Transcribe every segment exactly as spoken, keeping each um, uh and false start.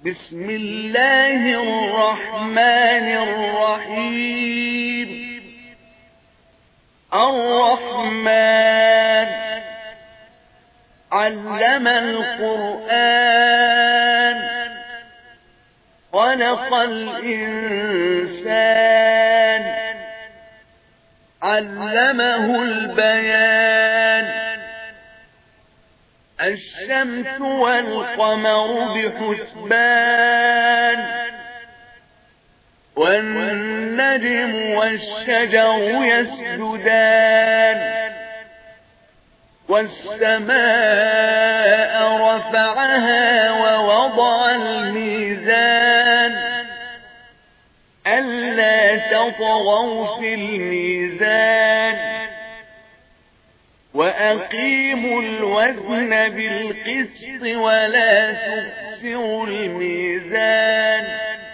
بسم الله الرحمن الرحيم. الرحمن علم القرآن خلق الإنسان علمه البيان. الشمس والقمر بحسبان والنجم والشجر يسجدان والسماء رفعها ووضع الميزان ألا تطغوا في الميزان وأقيموا الوزن بالقسط ولا تخسروا الميزان.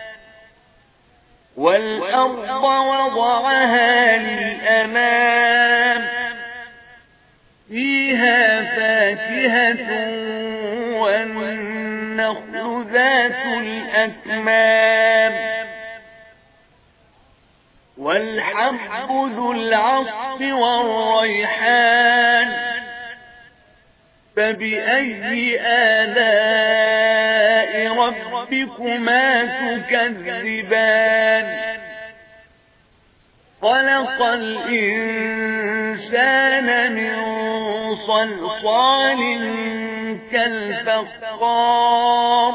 والأرض وضعها للأنام فيها فاكهة والنخل ذات الأكمام والحب ذو العصف والريحان. فبأي آلاء ربكما تكذبان؟ خلق الإنسان من صلصال كالفخار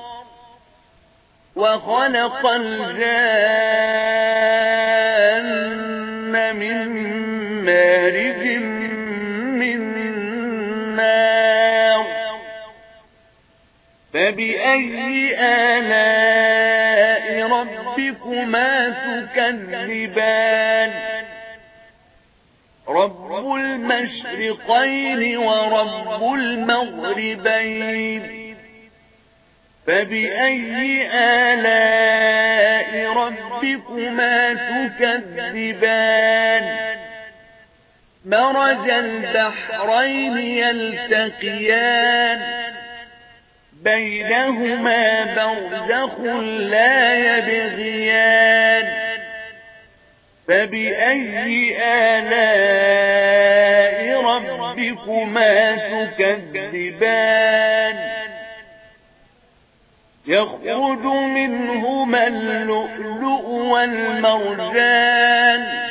وخلق الجان من مارج من نار. فبأي آلاء ربكما تكذبان؟ رب المشرقين ورب المغربين. فبأي آلاء ربكما تكذبان؟ مرج البحرين يلتقيان بينهما برزخ لا يبغيان. فبأي آلاء ربكما تكذبان؟ يخرج منهما اللؤلؤ والمرجان.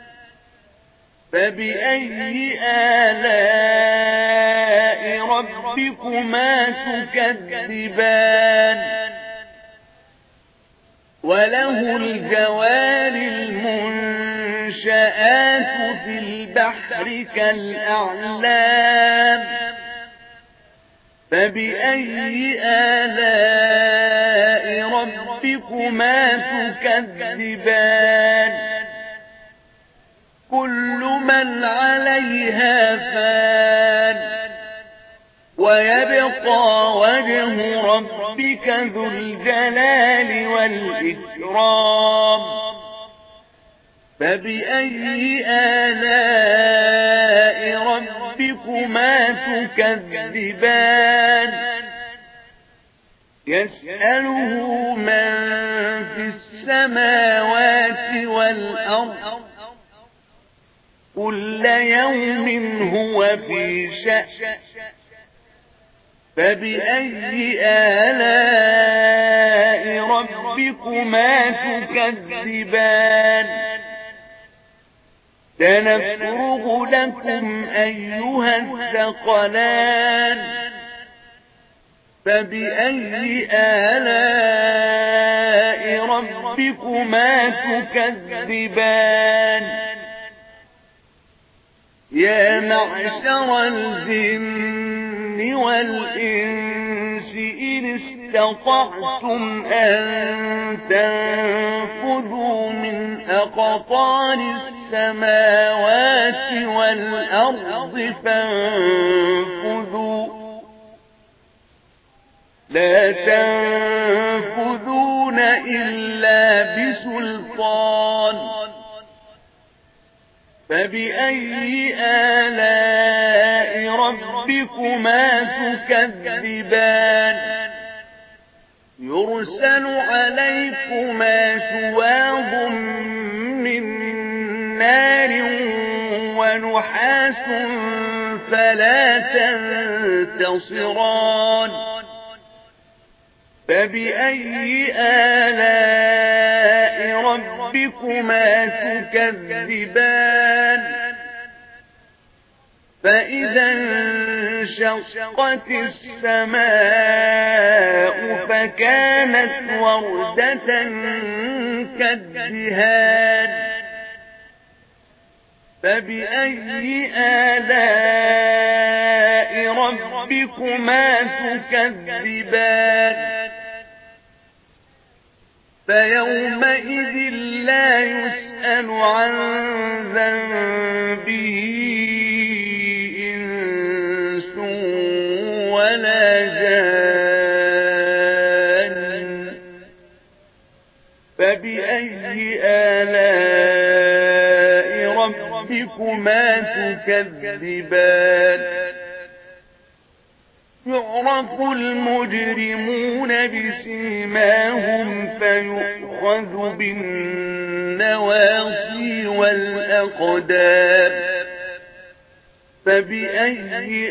فبأي آلاء ربكما تكذبان؟ وله الجوار المنشآت في البحر كالأعلام. فبأي آلاء ربكما تكذبان؟ كل من عليها فان ويبقى وجه ربك ذو الجلال والإكرام. فبأي آلاء ربكما تكذبان؟ يسأله من في السماوات والأرض كل يوم هو في شأن. فبأي آلاء ربكما تكذبان؟ سنفرغ لكم أيها الثقلان. فبأي آلاء ربكما تكذبان؟ يا معشر الجن والإنس إن استطعتم أن تنفذوا من أقطار السماوات والأرض فانفذوا لا تنفذون إلا بسلطان. فبأي آلاء ربكما تكذبان؟ يرسل عليكما شواظ من نار ونحاس فلا تنتصران فبأي آلاء ربكما تكذبان فإذا انشقت السماء فكانت وردة كالدهان فبأي آلاء ربكما تكذبان فيومئذ لا يسأل عن ذنبه إنس ولا جان فبأي آلاء ربكما تكذبان يعرف المجرمون بسيماهم فيؤخذ بالنواصي والأقدام فبأي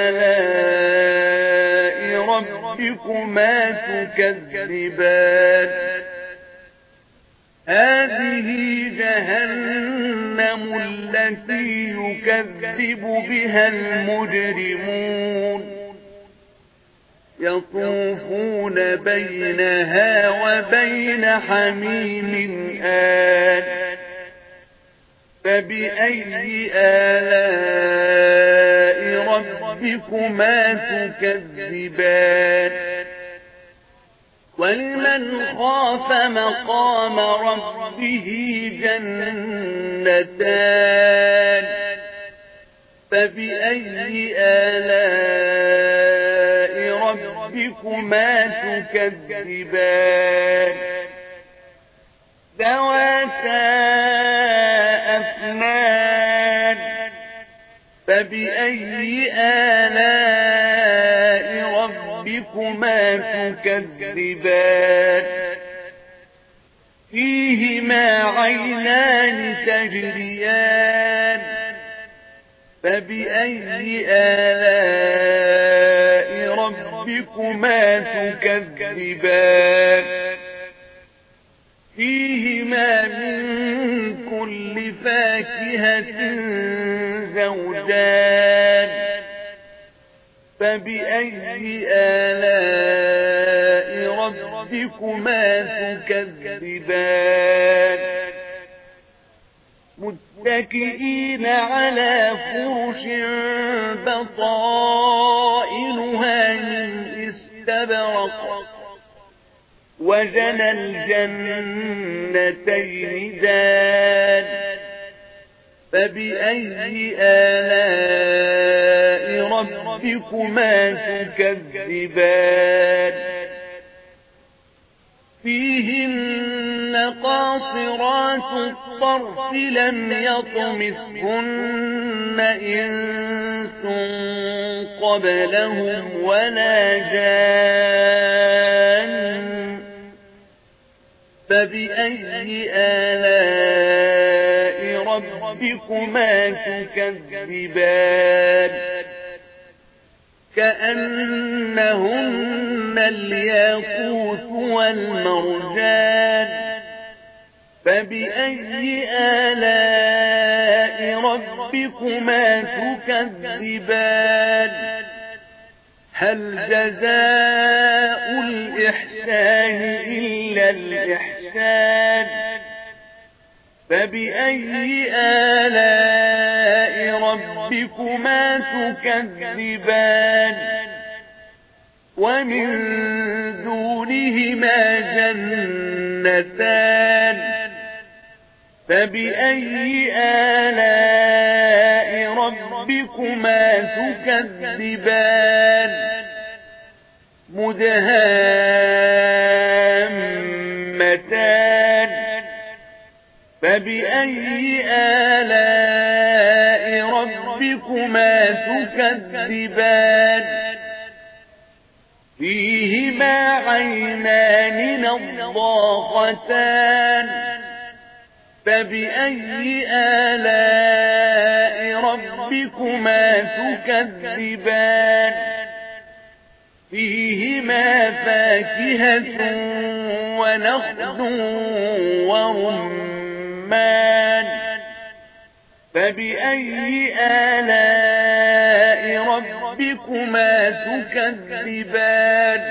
آلاء ربكما تكذبان هذه جهنم التي يكذب بها المجرمون يطوفون بينها وبين حميم آن فبأي آلاء ربكما تكذبان ولمن خاف مقام ربه جنتان فبأي آلاء ربكما تكذبان ذواتا أفنان فبأي آلاء ربكما تكذبان فيهما عينان تجريان فبأي آلاء ربكما تكذبان فيهما من كل فاكهة زوجان فبأي آلاء ربكما تكذبان متكئين على فرش بطائنها من استبرق وجنى الجنتين دان فبأي آلاء ربكما تكذبان فيهن قاصرات الطرف لم يطمثهن إنس قبلهم ولا جان فبأي آلاء ربكما تكذبان كأنهن الياقوت والمرجان فبأي آلاء ربكما تكذبان هل جزاء الإحسان إلا الإحسان فبأي آلاء ربكما تكذبان ومن دونهما جنتان فبأي آلاء ربكما تكذبان مدهامتان فبأي آلاء ربكما تكذبان فيهما فيهما عينان نضاختان فبأي آلاء ربكما تكذبان فيهما فاكهة ونخل ورمان فبأي آلاء ربكما تكذبان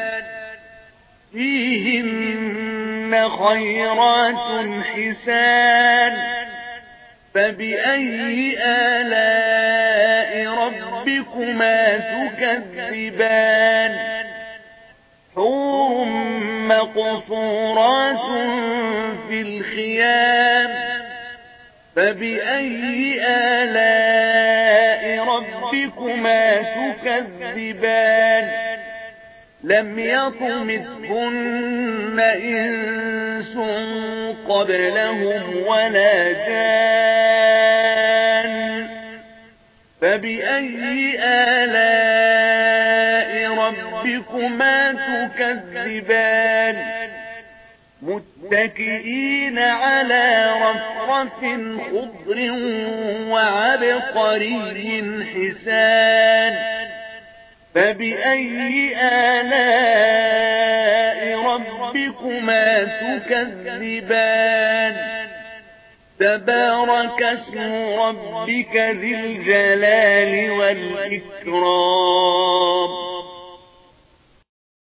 فيهن خيرات حسان فبأي آلاء ربكما تكذبان حور مقصورات في الخيام فبأي آلاء ربكما تكذبان لم يطمثهن إنس قبلهم ولا جان فبأي آلاء ربكما تكذبان متكئين على رفرف خضر وعبقري حسان فبأي آلاء ربكما تكذبان تبارك اسم ربك ذي الجلال والإكرام